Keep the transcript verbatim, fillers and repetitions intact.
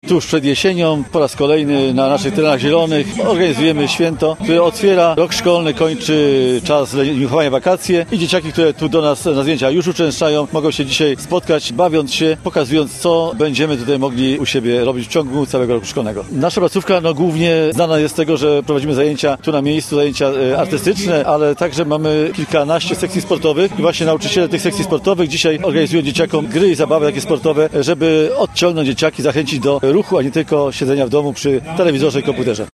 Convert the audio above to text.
Tuż przed jesienią, po raz kolejny na naszych terenach zielonych organizujemy święto, które otwiera rok szkolny, kończy czas leniuchowania, wakacje i dzieciaki, które tu do nas na zdjęcia już uczęszczają, mogą się dzisiaj spotkać, bawiąc się, pokazując, co będziemy tutaj mogli u siebie robić w ciągu całego roku szkolnego. Nasza placówka no, głównie znana jest z tego, że prowadzimy zajęcia tu na miejscu, zajęcia e, artystyczne, ale także mamy kilkanaście sekcji sportowych i właśnie nauczyciele tych sekcji sportowych dzisiaj organizują dzieciakom gry i zabawy takie sportowe, żeby odciągnąć dzieciaki, zachęcić do ruchu, a nie tylko siedzenia w domu przy telewizorze i komputerze.